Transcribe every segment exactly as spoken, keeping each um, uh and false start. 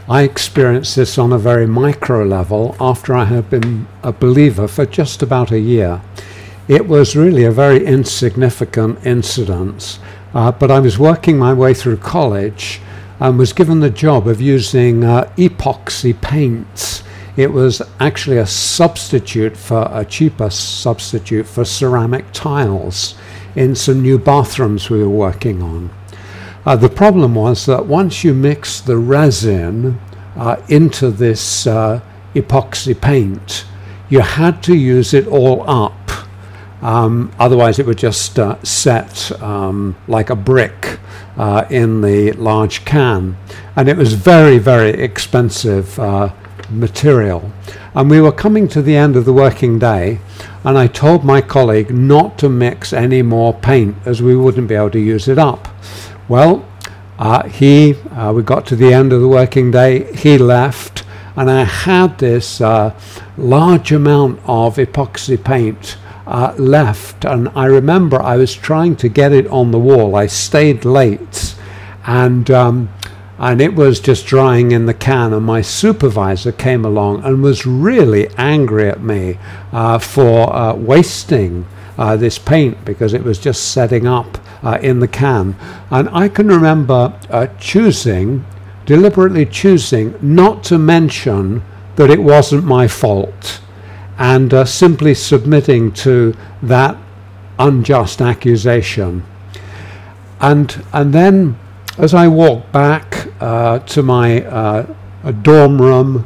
I experienced this on a very micro level after I had been a believer for just about a year. It was really a very insignificant incident, uh, but I was working my way through college and was given the job of using uh, epoxy paints. It was actually a substitute for a cheaper substitute for ceramic tiles in some new bathrooms we were working on. Uh, the problem was that once you mix the resin uh, into this uh, epoxy paint, you had to use it all up. Um, otherwise it would just uh, set um, like a brick uh, in the large can. And it was very, very expensive uh, material. And we were coming to the end of the working day, and I told my colleague not to mix any more paint as we wouldn't be able to use it up. Well, uh, he, uh, we got to the end of the working day, he left, and I had this uh, large amount of epoxy paint Uh, left, and I remember I was trying to get it on the wall. I stayed late, and um, and it was just drying in the can, and my supervisor came along and was really angry at me uh, for uh, wasting uh, this paint because it was just setting up uh, in the can. And I can remember uh, choosing, deliberately choosing not to mention that it wasn't my fault, and uh, simply submitting to that unjust accusation. And and then as I walked back uh, to my uh, dorm room,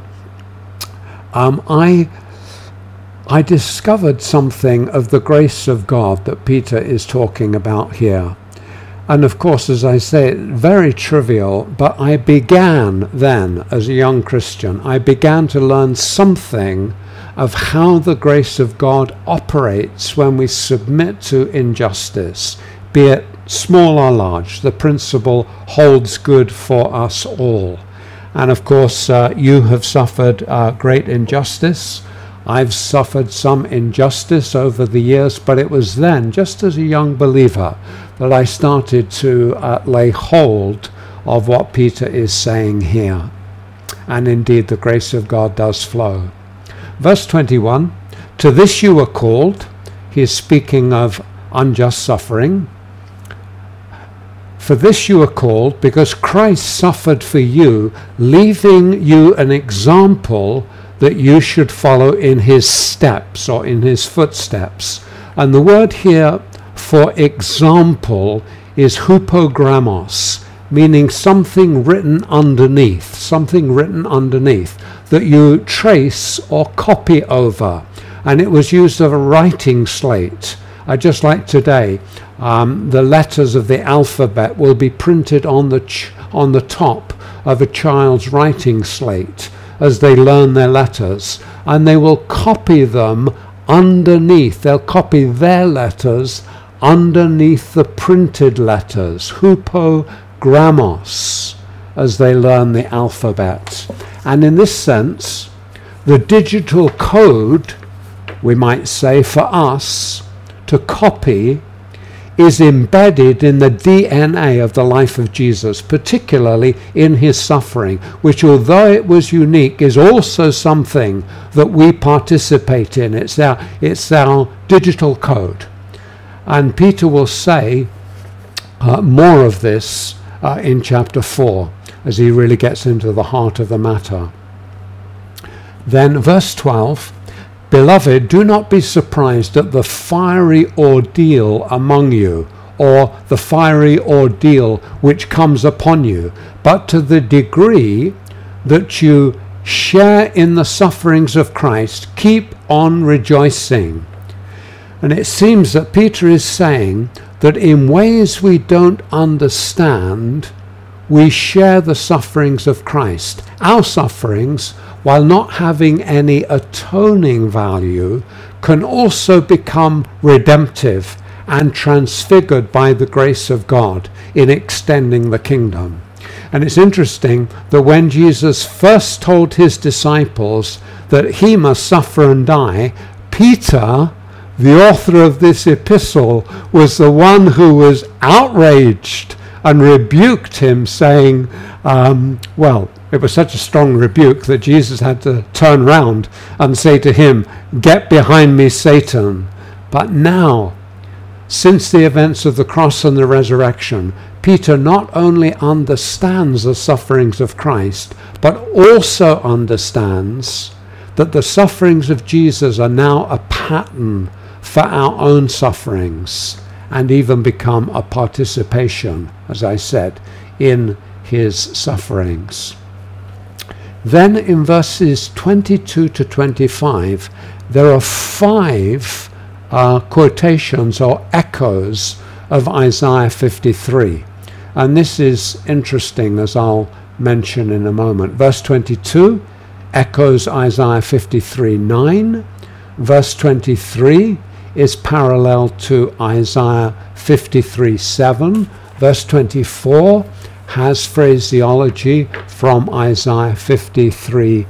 um, I, I discovered something of the grace of God that Peter is talking about here. And of course, as I say, very trivial, but I began then, as a young Christian, I began to learn something of how the grace of God operates when we submit to injustice, be it small or large. The principle holds good for us all. And of course, uh, you have suffered uh, great injustice. I've suffered some injustice over the years, but it was then, just as a young believer, that I started to uh, lay hold of what Peter is saying here. And indeed, the grace of God does flow. Verse twenty-one, to this you were called. He is speaking of unjust suffering. For this you were called, because Christ suffered for you, leaving you an example that you should follow in his steps, or in his footsteps. And the word here for example is hupogrammos, meaning something written underneath, something written underneath that you trace or copy over. And it was used of a writing slate. Uh, just like today, um, the letters of the alphabet will be printed on the ch- on the top of a child's writing slate as they learn their letters, and they will copy them underneath. They'll copy their letters underneath the printed letters, hupogrammos, as they learn the alphabet. And in this sense, the digital code, we might say, for us to copy is embedded in the D N A of the life of Jesus, particularly in his suffering, which, although it was unique, is also something that we participate in. It's our, it's our digital code. And Peter will say uh, more of this uh, in chapter four, as he really gets into the heart of the matter. Then verse twelve, beloved, do not be surprised at the fiery ordeal among you, or the fiery ordeal which comes upon you, but to the degree that you share in the sufferings of Christ, keep on rejoicing. And it seems that Peter is saying that in ways we don't understand, we share the sufferings of Christ. Our sufferings, while not having any atoning value, can also become redemptive and transfigured by the grace of God in extending the kingdom. And it's interesting that when Jesus first told his disciples that he must suffer and die, Peter, the author of this epistle, was the one who was outraged and rebuked him, saying, um, well, It was such a strong rebuke that Jesus had to turn round and say to him, "Get behind me, Satan." But now, since the events of the cross and the resurrection, Peter not only understands the sufferings of Christ, but also understands that the sufferings of Jesus are now a pattern for our own sufferings, and even become a participation, as I said, in his sufferings. Then in verses twenty-two to twenty-five, there are five uh, quotations or echoes of Isaiah fifty-three. And this is interesting, as I'll mention in a moment. Verse twenty-two echoes Isaiah fifty-three nine. Verse twenty-three is parallel to Isaiah fifty-three seven. Verse twenty-four has phraseology from Isaiah fifty-three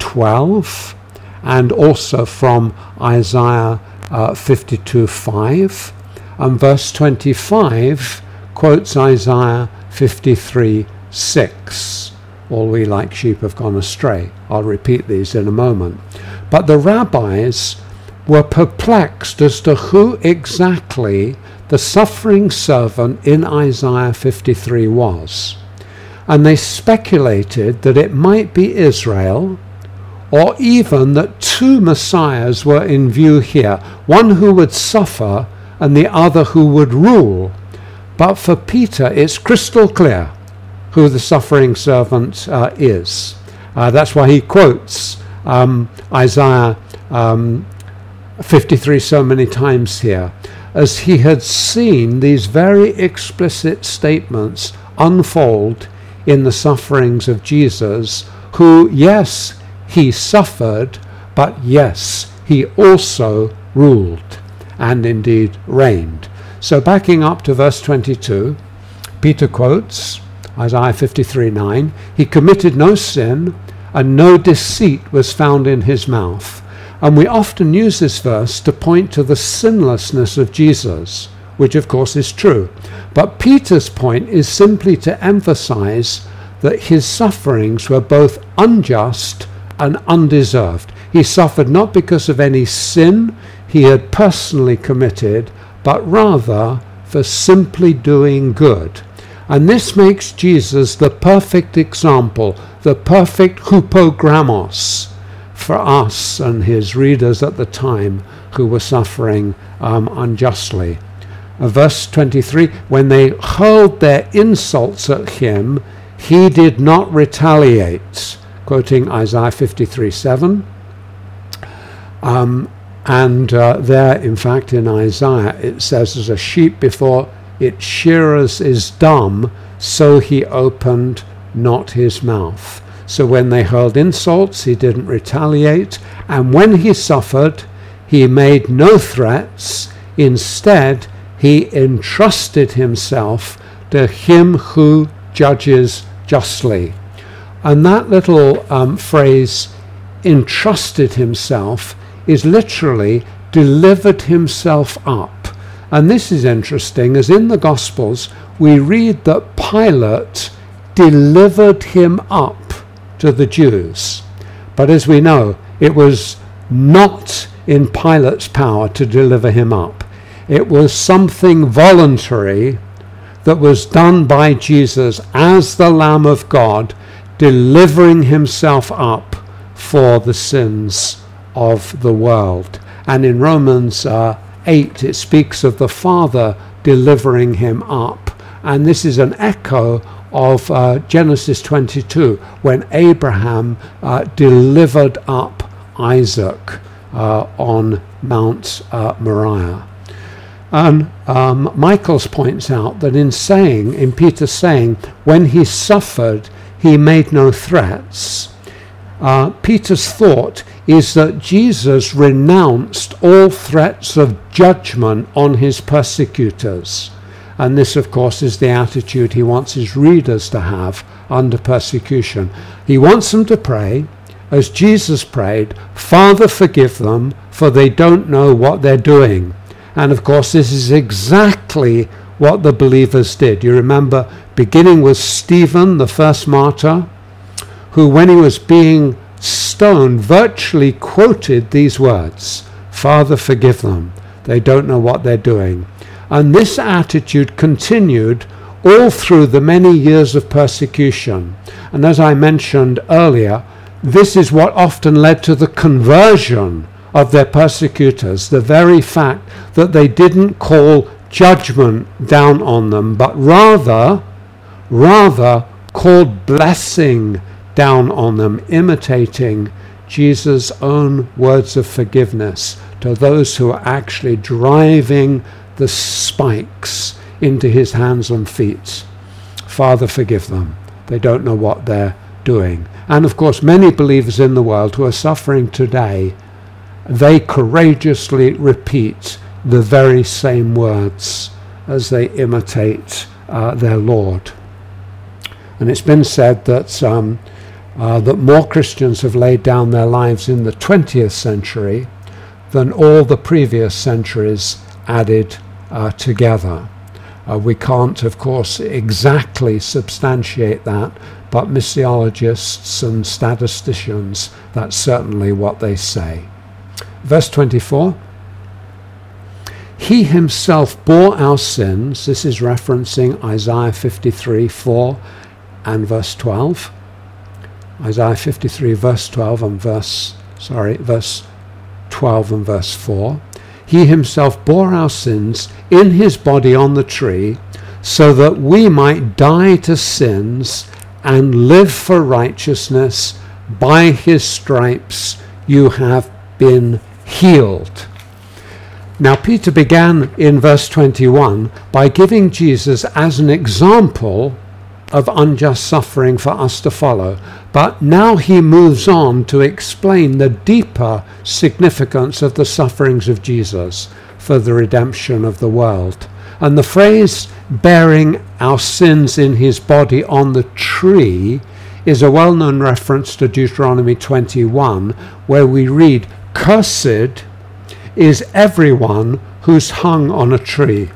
twelve and also from Isaiah uh, fifty-two five. And verse twenty-five quotes Isaiah fifty-three six. All we like sheep have gone astray. I'll repeat these in a moment. But the rabbis were perplexed as to who exactly the suffering servant in Isaiah fifty-three was. And they speculated that it might be Israel, or even that two messiahs were in view here, one who would suffer and the other who would rule. But for Peter, it's crystal clear who the suffering servant uh, is. Uh, that's why he quotes um, Isaiah um, fifty-three so many times here, as he had seen these very explicit statements unfold in the sufferings of Jesus, who, yes, he suffered, but yes, he also ruled and indeed reigned. So backing up to verse twenty-two, Peter quotes Isaiah fifty-three nine, "He committed no sin, and no deceit was found in his mouth." And we often use this verse to point to the sinlessness of Jesus, which of course is true. But Peter's point is simply to emphasize that his sufferings were both unjust and undeserved. He suffered not because of any sin he had personally committed, but rather for simply doing good. And this makes Jesus the perfect example, the perfect hypogramos for us and his readers at the time who were suffering um, unjustly. Uh, verse twenty-three, when they hurled their insults at him, he did not retaliate, quoting Isaiah fifty-three seven. Um, and uh, there, in fact, in Isaiah, it says, as a sheep before its shearers is dumb, so he opened not his mouth. So when they hurled insults, he didn't retaliate. And when he suffered, he made no threats. Instead, he entrusted himself to him who judges justly. And that little um, phrase, entrusted himself, is literally delivered himself up. And this is interesting, as in the Gospels, we read that Pilate delivered him up to the Jews. But as we know, it was not in Pilate's power to deliver him up. It was something voluntary that was done by Jesus as the Lamb of God, delivering himself up for the sins of the world. And in Romans uh, eight, it speaks of the Father delivering him up. And this is an echo of uh, Genesis twenty-two, when Abraham uh, delivered up Isaac uh, on Mount uh, Moriah. And um, Michaels points out that in saying, in Peter saying, when he suffered, he made no threats, uh, Peter's thought is that Jesus renounced all threats of judgment on his persecutors. And this, of course, is the attitude he wants his readers to have under persecution. He wants them to pray, as Jesus prayed, "Father, forgive them, for they don't know what they're doing." And of course, this is exactly what the believers did. You remember, beginning with Stephen, the first martyr, who, when he was being stoned, virtually quoted these words, "Father, forgive them. They don't know what they're doing." And this attitude continued all through the many years of persecution. And as I mentioned earlier, this is what often led to the conversion of their persecutors, the very fact that they didn't call judgment down on them, but rather, rather called blessing down on them, imitating Jesus' own words of forgiveness to those who are actually driving the spikes into his hands and feet. "Father, forgive them. They don't know what they're doing." And of course, many believers in the world who are suffering today, they courageously repeat the very same words as they imitate uh, their Lord. And it's been said that um, uh, that more Christians have laid down their lives in the twentieth century than all the previous centuries added uh, together. Uh, we can't, of course, exactly substantiate that, but missiologists and statisticians, that's certainly what they say. Verse twenty-four, "He himself bore our sins," this is referencing Isaiah fifty-three, four and verse twelve. Isaiah fifty-three, verse twelve and verse, sorry, verse twelve and verse four. "He himself bore our sins in his body on the tree, so that we might die to sins and live for righteousness. By his stripes you have been healed." Now, Peter began in verse twenty-one by giving Jesus as an example of unjust suffering for us to follow. But now he moves on to explain the deeper significance of the sufferings of Jesus for the redemption of the world. And the phrase "bearing our sins in his body on the tree" is a well-known reference to Deuteronomy twenty-one, where we read, "Cursed is everyone who's hung on a tree,"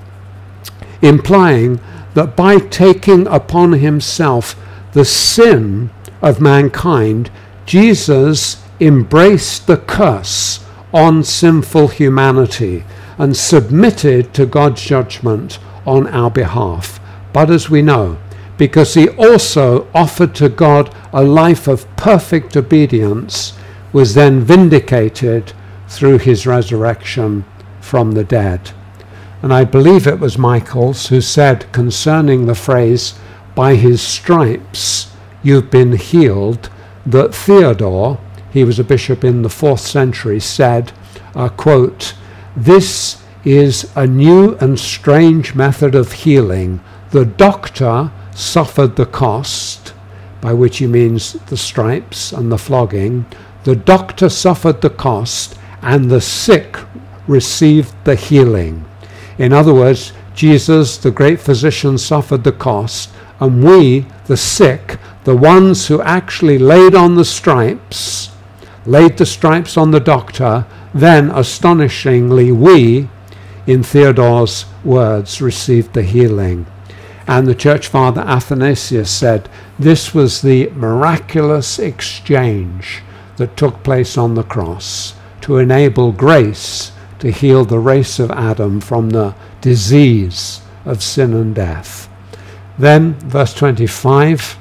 implying that by taking upon himself the sin of mankind, Jesus embraced the curse on sinful humanity and submitted to God's judgment on our behalf. But as we know, because he also offered to God a life of perfect obedience, was then vindicated through his resurrection from the dead. And I believe it was Michaels who said concerning the phrase, "by his stripes you've been healed," that Theodore, he was a bishop in the fourth century, said, uh, quote, "This is a new and strange method of healing. The doctor suffered the cost," by which he means the stripes and the flogging. "The doctor suffered the cost, and the sick received the healing." In other words, Jesus, the great physician, suffered the cost, and we, the sick, the ones who actually laid on the stripes, laid the stripes on the doctor, then, astonishingly, we, in Theodore's words, received the healing. And the church father Athanasius said this was the miraculous exchange that took place on the cross to enable grace to heal the race of Adam from the disease of sin and death. Then, verse twenty-five,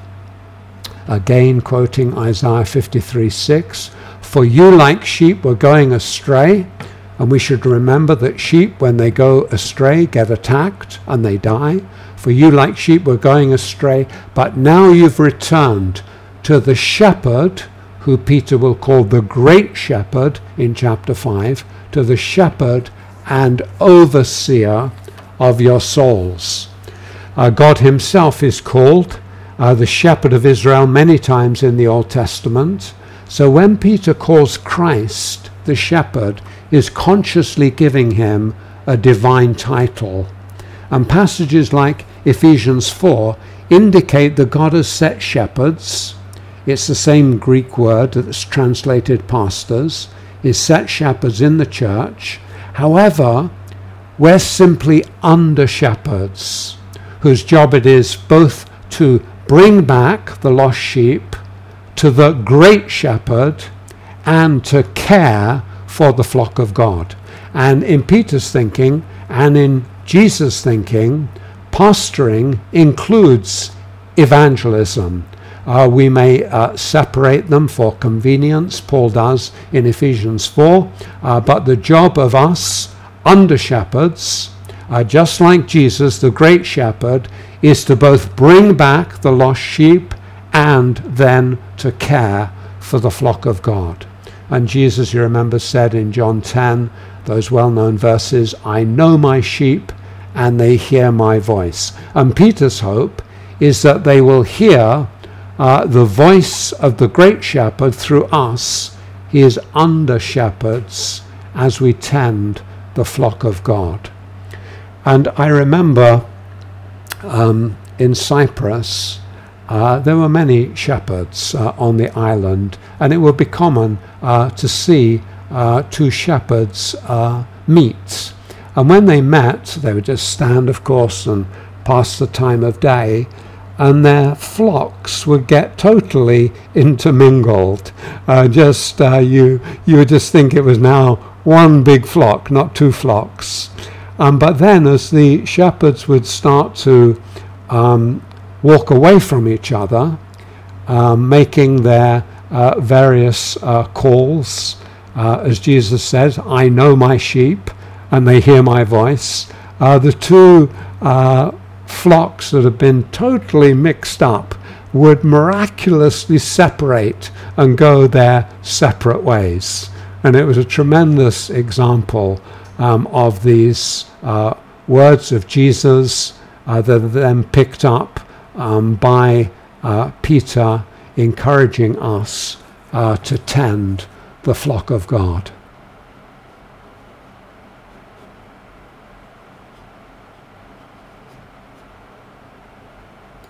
again quoting Isaiah fifty-three, six, "For you like sheep were going astray," and we should remember that sheep, when they go astray, get attacked and they die. "For you like sheep were going astray, but now you've returned to the shepherd," who Peter will call the great shepherd in chapter five, "to the shepherd and overseer of your souls." Uh, God himself is called uh, the shepherd of Israel many times in the Old Testament. So when Peter calls Christ the shepherd, is consciously giving him a divine title. And passages like Ephesians four indicate that God has set shepherds. It's the same Greek word that's translated pastors. Is set shepherds in the church. However, we're simply under shepherds whose job it is both to bring back the lost sheep, to the great shepherd and to care for the flock of God. And in Peter's thinking and in Jesus' thinking, pastoring includes evangelism. Uh, we may uh, separate them for convenience, Paul does in Ephesians four, uh, but the job of us under shepherds, uh, just like Jesus, the great shepherd, is to both bring back the lost sheep and then to care for the flock of God. And Jesus, you remember, said in John ten, those well-known verses, I know my sheep and they hear my voice. And Peter's hope is that they will hear uh, the voice of the great shepherd through us. He is under shepherds as we tend the flock of God. And I remember um, in Cyprus, uh, there were many shepherds uh, on the island, and it would be common uh, to see uh, two shepherds uh, meet. And when they met, they would just stand, of course, and pass the time of day, and their flocks would get totally intermingled. Uh, just uh, you, you would just think it was now one big flock, not two flocks. Um, but then, as the shepherds would start to um, walk away from each other, um, making their uh, various uh, calls, uh, as Jesus says, I know my sheep, and they hear my voice. Uh, the two uh, flocks that have been totally mixed up would miraculously separate and go their separate ways. And it was a tremendous example um, of these uh, words of Jesus uh, that are then picked up um, by uh, Peter, encouraging us uh, to tend the flock of God.